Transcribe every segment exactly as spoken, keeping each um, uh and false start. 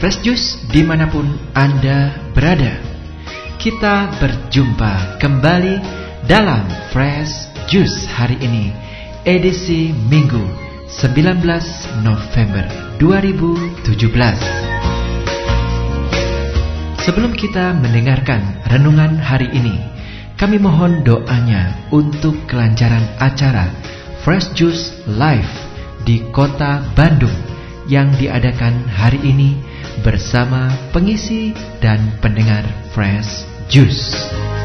Fresh Juice dimanapun Anda berada, kita berjumpa kembali dalam Fresh Juice hari ini, edisi Minggu sembilan belas November dua ribu tujuh belas. Sebelum kita mendengarkan renungan hari ini, kami mohon doanya untuk kelancaran acara Fresh Juice Live di kota Bandung yang diadakan hari ini bersama pengisi dan pendengar Fresh Juice.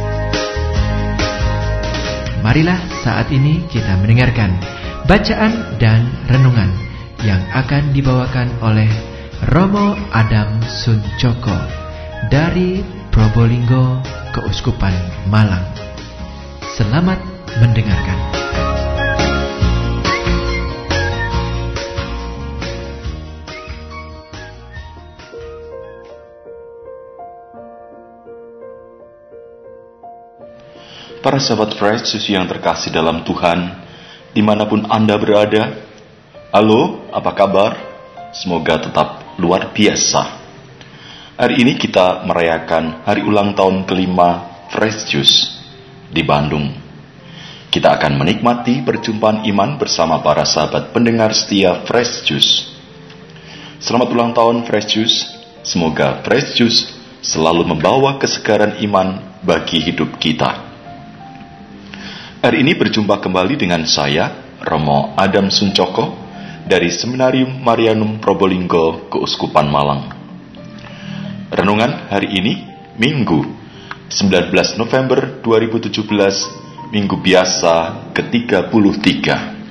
Marilah saat ini kita mendengarkan bacaan dan renungan yang akan dibawakan oleh Romo Adam Suncoko dari Probolinggo, Keuskupan Malang. Selamat mendengarkan. Para sahabat Fresh Juice yang terkasih dalam Tuhan, dimanapun Anda berada, halo, apa kabar? Semoga tetap luar biasa. Hari ini kita merayakan hari ulang tahun kelima Fresh Juice di Bandung. Kita akan menikmati perjumpaan iman bersama para sahabat pendengar setia Fresh Juice. Selamat ulang tahun Fresh Juice. Semoga Fresh Juice selalu membawa kesegaran iman bagi hidup kita. Hari ini berjumpa kembali dengan saya, Romo Adam Suncoko, dari Seminarium Marianum Probolinggo, Keuskupan Malang. Renungan hari ini, Minggu, sembilan belas November dua ribu tujuh belas, Minggu biasa ke tiga puluh tiga.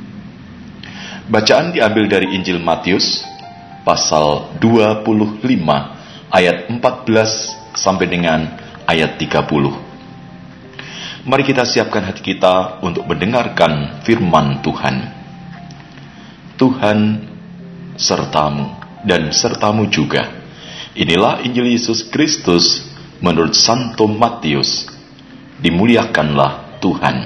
Bacaan diambil dari Injil Matius, pasal dua puluh lima, ayat empat belas sampai dengan ayat tiga puluh. Mari kita siapkan hati kita untuk mendengarkan firman Tuhan. Tuhan sertamu dan sertamu juga. Inilah Injil Yesus Kristus menurut Santo Matius. Dimuliakanlah Tuhan.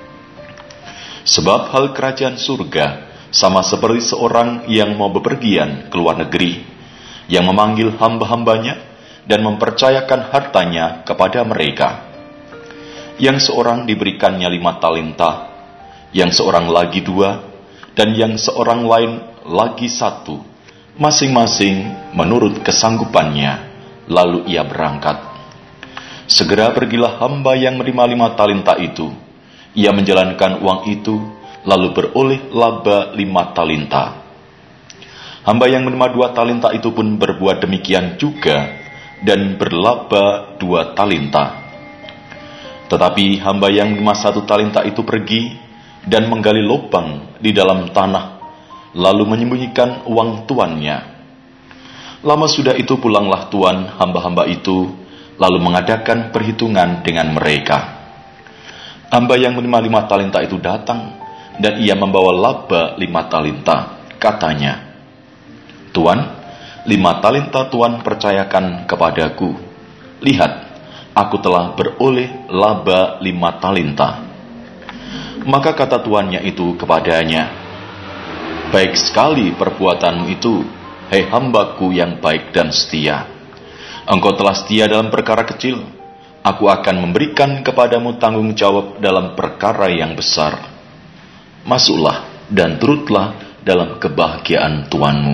Sebab hal kerajaan surga sama seperti seorang yang mau bepergian ke luar negeri, yang memanggil hamba-hambanya dan mempercayakan hartanya kepada mereka. Yang seorang diberikannya lima talenta, yang seorang lagi dua, dan yang seorang lain lagi satu, masing-masing menurut kesanggupannya. Lalu ia berangkat. Segera pergilah hamba yang menerima lima talenta itu. Ia menjalankan uang itu, lalu beroleh laba lima talenta. Hamba yang menerima dua talenta itu pun berbuat demikian juga, dan berlaba dua talenta. Tetapi hamba yang menerima satu talenta itu pergi dan menggali lubang di dalam tanah, lalu menyembunyikan uang tuannya. Lama sudah itu pulanglah tuan hamba-hamba itu, lalu mengadakan perhitungan dengan mereka. Hamba yang menerima lima talenta itu datang, dan ia membawa laba lima talenta. Katanya, "Tuan, lima talenta Tuan percayakan kepadaku. Lihat, aku telah beroleh laba lima talenta." Maka kata tuannya itu kepadanya, "Baik sekali perbuatanmu itu, hai hambaku yang baik dan setia. Engkau telah setia dalam perkara kecil, aku akan memberikan kepadamu tanggung jawab dalam perkara yang besar. Masuklah dan turutlah dalam kebahagiaan tuanmu."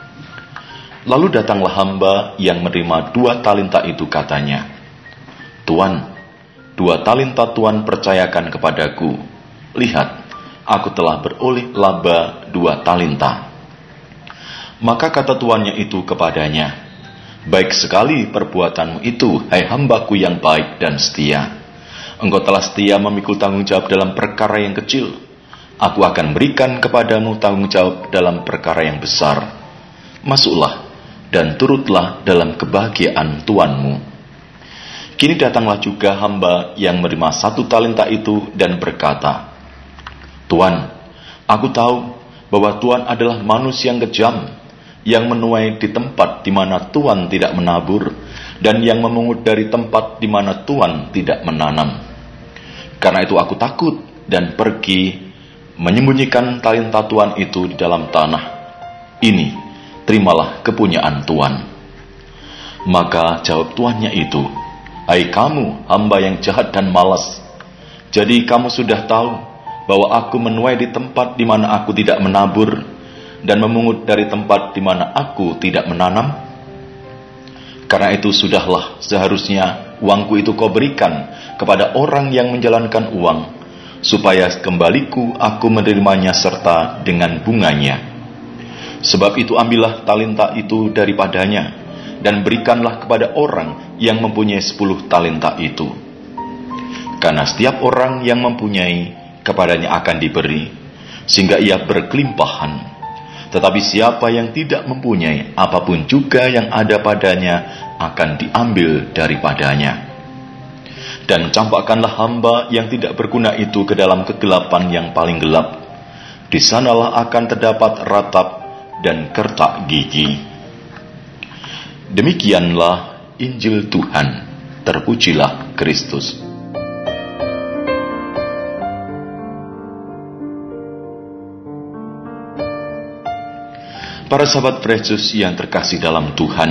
Lalu datanglah hamba yang menerima dua talenta itu, katanya, "Tuan, dua talenta Tuan percayakan kepadaku. Lihat, aku telah beroleh laba dua talenta." Maka kata tuannya itu kepadanya, "Baik sekali perbuatanmu itu, hai hambaku yang baik dan setia. Engkau telah setia memikul tanggung jawab dalam perkara yang kecil. Aku akan berikan kepadamu tanggung jawab dalam perkara yang besar. Masuklah dan turutlah dalam kebahagiaan tuanmu." Kini datanglah juga hamba yang menerima satu talenta itu dan berkata, "Tuan, aku tahu bahwa Tuan adalah manusia yang kejam, yang menuai di tempat di mana Tuan tidak menabur, dan yang memungut dari tempat di mana Tuan tidak menanam. Karena itu aku takut dan pergi menyembunyikan talenta Tuan itu di dalam tanah. Ini, terimalah kepunyaan Tuan." Maka jawab tuannya itu, "Hai kamu, hamba yang jahat dan malas. Jadi kamu sudah tahu bahwa aku menuai di tempat di mana aku tidak menabur, dan memungut dari tempat di mana aku tidak menanam? Karena itu sudahlah seharusnya uangku itu kau berikan kepada orang yang menjalankan uang, supaya kembaliku aku menerimanya serta dengan bunganya. Sebab itu ambillah talenta itu daripadanya, dan berikanlah kepada orang yang mempunyai sepuluh talenta itu. Karena setiap orang yang mempunyai, kepadanya akan diberi, sehingga ia berkelimpahan. Tetapi siapa yang tidak mempunyai, apapun juga yang ada padanya akan diambil daripadanya. Dan campakkanlah hamba yang tidak berguna itu ke dalam kegelapan yang paling gelap. Di sanalah akan terdapat ratap dan kertak gigi." Demikianlah Injil Tuhan. Terpujilah Kristus. Para sahabat Yesus yang terkasih dalam Tuhan,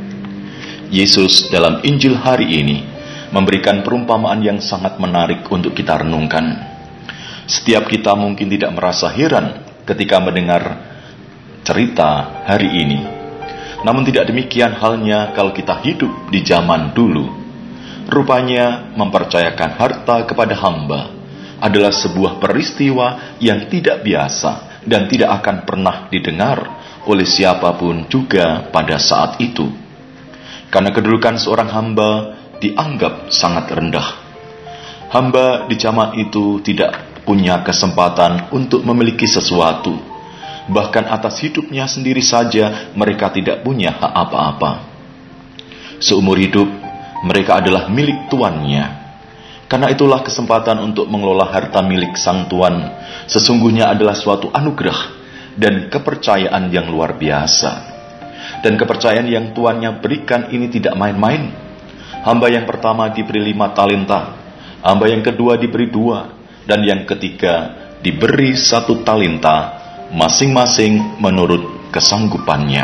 Yesus dalam Injil hari ini memberikan perumpamaan yang sangat menarik untuk kita renungkan. Setiap kita mungkin tidak merasa heran ketika mendengar cerita hari ini. Namun tidak demikian halnya kalau kita hidup di zaman dulu. Rupanya mempercayakan harta kepada hamba adalah sebuah peristiwa yang tidak biasa dan tidak akan pernah didengar oleh siapapun juga pada saat itu. Karena kedudukan seorang hamba dianggap sangat rendah. Hamba di zaman itu tidak punya kesempatan untuk memiliki sesuatu. Bahkan atas hidupnya sendiri saja mereka tidak punya hak apa-apa. Seumur hidup mereka adalah milik tuannya. Karena itulah kesempatan untuk mengelola harta milik sang tuan sesungguhnya adalah suatu anugerah dan kepercayaan yang luar biasa. Dan kepercayaan yang tuannya berikan ini tidak main-main. Hamba yang pertama diberi lima talenta, hamba yang kedua diberi dua, dan yang ketiga diberi satu talenta, masing-masing menurut kesanggupannya.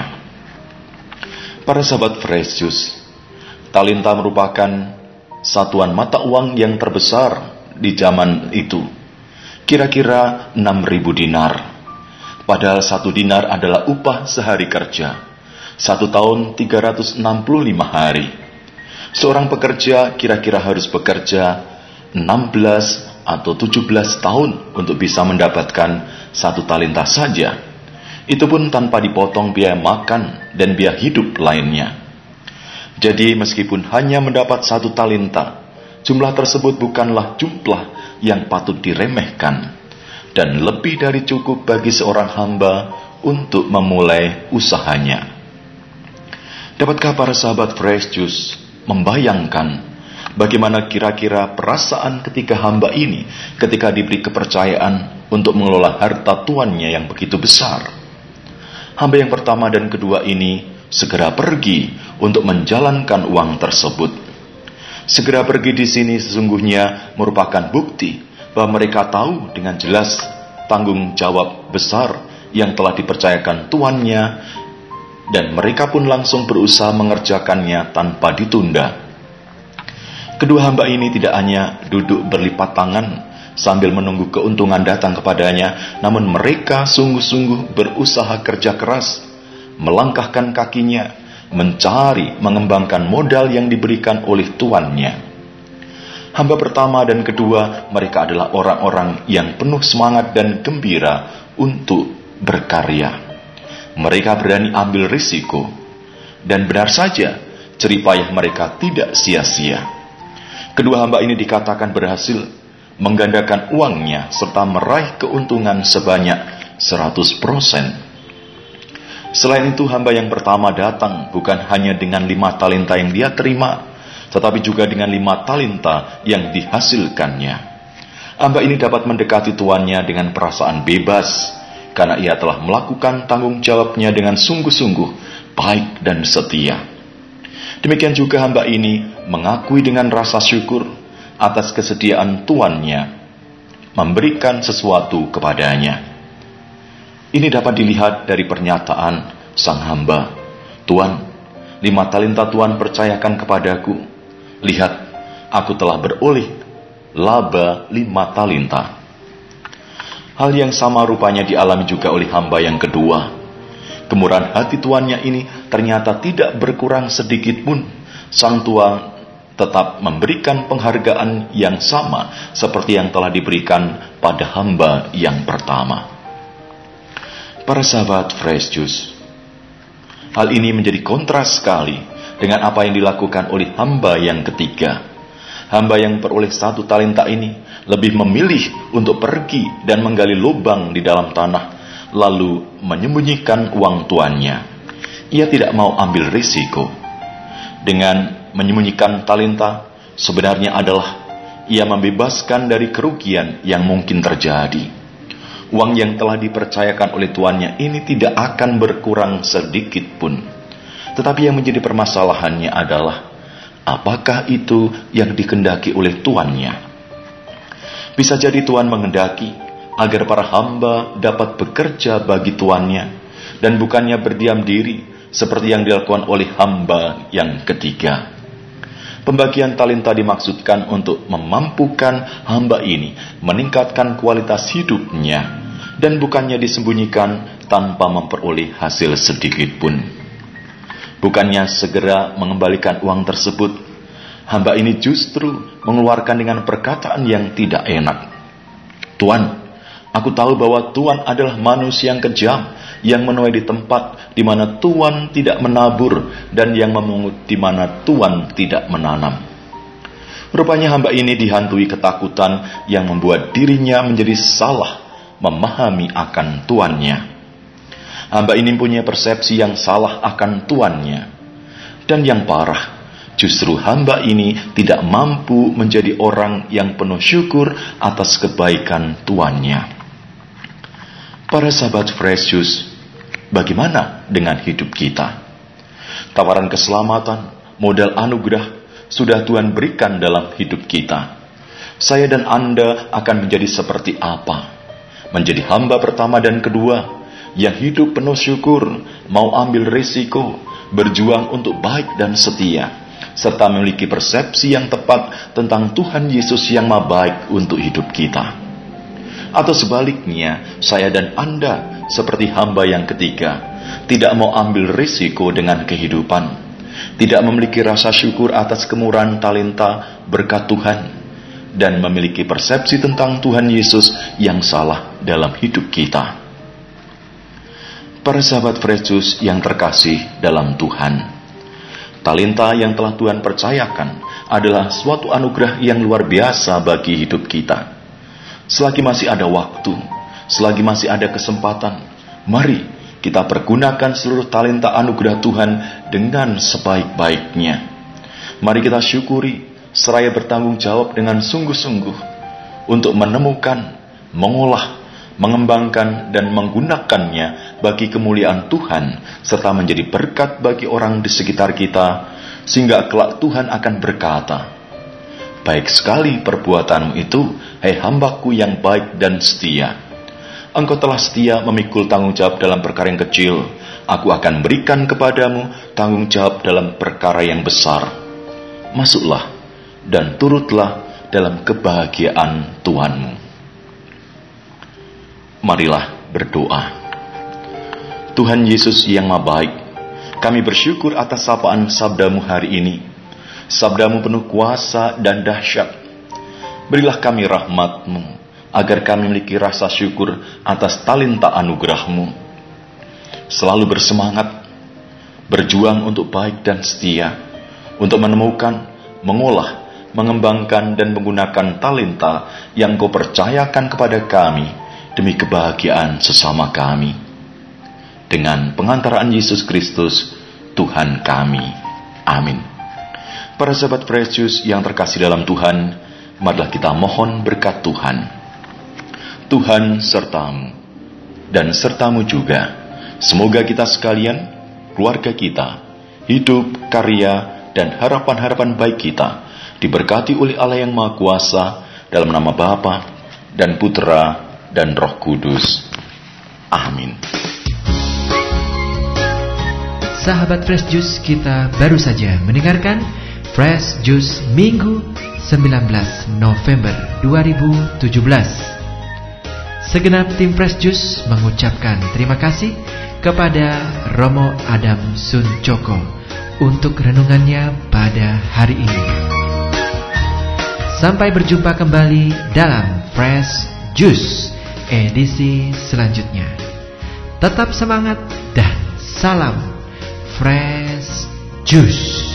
Para sahabat Yesus, talenta merupakan satuan mata uang yang terbesar di zaman itu, kira-kira enam ribu dinar. Padahal satu dinar adalah upah sehari kerja, satu tahun tiga ratus enam puluh lima hari. Seorang pekerja kira-kira harus bekerja enam belas atau tujuh belas tahun untuk bisa mendapatkan satu talenta saja. Itu pun tanpa dipotong biaya makan dan biaya hidup lainnya. Jadi meskipun hanya mendapat satu talenta, jumlah tersebut bukanlah jumlah yang patut diremehkan, dan lebih dari cukup bagi seorang hamba untuk memulai usahanya. Dapatkah para sahabat Fresh Juice membayangkan bagaimana kira-kira perasaan ketika hamba ini ketika diberi kepercayaan untuk mengelola harta tuannya yang begitu besar? Hamba yang pertama dan kedua ini segera pergi untuk menjalankan uang tersebut. Segera pergi di sini sesungguhnya merupakan bukti bahwa mereka tahu dengan jelas tanggung jawab besar yang telah dipercayakan tuannya, dan mereka pun langsung berusaha mengerjakannya tanpa ditunda. Kedua hamba ini tidak hanya duduk berlipat tangan sambil menunggu keuntungan datang kepadanya, namun mereka sungguh-sungguh berusaha kerja keras, melangkahkan kakinya, mencari, mengembangkan modal yang diberikan oleh tuannya. Hamba pertama dan kedua, mereka adalah orang-orang yang penuh semangat dan gembira untuk berkarya. Mereka berani ambil risiko, dan benar saja, jerih payah mereka tidak sia-sia. Kedua hamba ini dikatakan berhasil menggandakan uangnya serta meraih keuntungan sebanyak seratus persen. Selain itu, hamba yang pertama datang bukan hanya dengan lima talenta yang dia terima, tetapi juga dengan lima talenta yang dihasilkannya. Hamba ini dapat mendekati tuannya dengan perasaan bebas, karena ia telah melakukan tanggung jawabnya dengan sungguh-sungguh, baik dan setia. Demikian juga hamba ini mengakui dengan rasa syukur atas kesediaan tuannya memberikan sesuatu kepadanya. Ini dapat dilihat dari pernyataan sang hamba, "Tuan, lima talenta Tuhan percayakan kepadaku. Lihat, aku telah beroleh laba lima talenta. Hal yang sama rupanya dialami juga oleh hamba yang kedua. Kemurahan hati tuannya ini ternyata tidak berkurang sedikit pun. Sang tuan tetap memberikan penghargaan yang sama seperti yang telah diberikan pada hamba yang pertama. Para sahabat Fresh Juice, hal ini menjadi kontras sekali dengan apa yang dilakukan oleh hamba yang ketiga. Hamba yang peroleh satu talenta ini lebih memilih untuk pergi dan menggali lubang di dalam tanah, lalu menyembunyikan uang tuannya. Ia tidak mau ambil risiko. Dengan menyembunyikan talenta, sebenarnya adalah ia membebaskan dari kerugian yang mungkin terjadi. Uang yang telah dipercayakan oleh tuannya ini tidak akan berkurang sedikit pun. Tetapi yang menjadi permasalahannya adalah, apakah itu yang dikehendaki oleh tuannya? Bisa jadi Tuhan menghendaki agar para hamba dapat bekerja bagi tuannya, dan bukannya berdiam diri seperti yang dilakukan oleh hamba yang ketiga. Pembagian talenta dimaksudkan untuk memampukan hamba ini meningkatkan kualitas hidupnya, dan bukannya disembunyikan tanpa memperoleh hasil sedikit pun. Bukannya segera mengembalikan uang tersebut, hamba ini justru mengeluarkan dengan perkataan yang tidak enak. Tuan, aku tahu bahwa Tuan adalah manusia yang kejam, yang menuai di tempat di mana Tuan tidak menabur, dan yang memungut di mana Tuan tidak menanam. Rupanya hamba ini dihantui ketakutan yang membuat dirinya menjadi salah memahami akan tuannya. Hamba ini punya persepsi yang salah akan tuannya. Dan yang parah, justru hamba ini tidak mampu menjadi orang yang penuh syukur atas kebaikan tuannya. Para sahabat Fresh Juice, bagaimana dengan hidup kita? Tawaran keselamatan, modal anugerah, sudah Tuhan berikan dalam hidup kita. Saya dan Anda akan menjadi seperti apa? Menjadi hamba pertama dan kedua, yang hidup penuh syukur, mau ambil risiko, berjuang untuk baik dan setia, serta memiliki persepsi yang tepat tentang Tuhan Yesus yang Maha Baik untuk hidup kita. Atau sebaliknya, saya dan Anda seperti hamba yang ketiga, tidak mau ambil risiko dengan kehidupan, tidak memiliki rasa syukur atas kemurahan talenta berkat Tuhan, dan memiliki persepsi tentang Tuhan Yesus yang salah dalam hidup kita. Para sahabat Fresh Juice yang terkasih dalam Tuhan, talenta yang telah Tuhan percayakan adalah suatu anugerah yang luar biasa bagi hidup kita. Selagi masih ada waktu, selagi masih ada kesempatan, mari kita pergunakan seluruh talenta anugerah Tuhan dengan sebaik-baiknya. Mari kita syukuri seraya bertanggung jawab dengan sungguh-sungguh untuk menemukan, mengolah, mengembangkan dan menggunakannya bagi kemuliaan Tuhan, serta menjadi berkat bagi orang di sekitar kita, sehingga kelak Tuhan akan berkata, "Baik sekali perbuatanmu itu, hai hambaku yang baik dan setia. Engkau telah setia memikul tanggung jawab dalam perkara yang kecil, aku akan berikan kepadamu tanggung jawab dalam perkara yang besar. Masuklah dan turutlah dalam kebahagiaan Tuhanmu." Marilah berdoa. Tuhan Yesus yang Maha Baik, kami bersyukur atas sapaan sabda-Mu hari ini. Sabda-Mu penuh kuasa dan dahsyat. Berilah kami rahmat-Mu, agar kami memiliki rasa syukur atas talenta anugerah-Mu. Selalu bersemangat, berjuang untuk baik dan setia, untuk menemukan, mengolah, mengembangkan dan menggunakan talenta yang Kau percayakan kepada kami, demi kebahagiaan sesama kami. Dengan pengantaraan Yesus Kristus, Tuhan kami. Amin. Para sahabat Fresh Juice yang terkasih dalam Tuhan, marilah kita mohon berkat Tuhan. Tuhan sertamu, dan sertamu juga. Semoga kita sekalian, keluarga kita, hidup, karya, dan harapan-harapan baik kita diberkati oleh Allah yang Maha Kuasa, dalam nama Bapa dan Putra dan Roh Kudus. Amin. Sahabat Fresh Juice, kita baru saja mendengarkan Fresh Juice Minggu sembilan belas November dua ribu tujuh belas. Segenap tim Fresh Juice mengucapkan terima kasih kepada Romo Adam Suncoko untuk renungannya pada hari ini. Sampai berjumpa kembali dalam Fresh Juice edisi selanjutnya. Tetap semangat dan salam Fresh Juice.